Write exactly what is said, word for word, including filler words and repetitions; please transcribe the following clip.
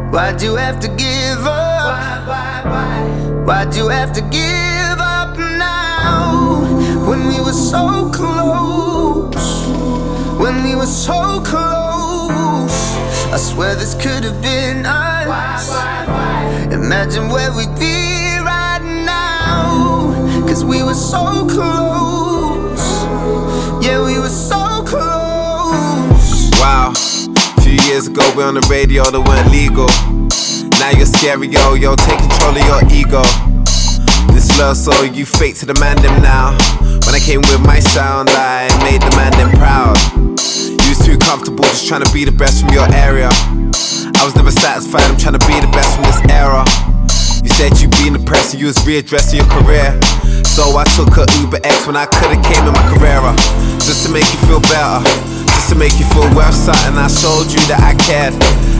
Why'd you have to give up? Why, why, why? Why'd you have to give up now? When we were so close, when we were so close, I swear this could have been us. Why, why, why? Imagine where we'd be right now, cause we were so close. Yeah, we were so close. Wow, a few years ago we on the radio that went legal. Now you're scary, yo, yo, take control of your ego. This love so you fake to the man them now. When I came with my sound, I made the man them proud. You was too comfortable just trying to be the best from your area. I was never satisfied, I'm trying to be the best from this era. You said you'd be in the press and you was readdressing your career. So I took a Uber X when I could've came in my Carrera. Just to make you feel better, just to make you feel worth something. I showed you that I cared.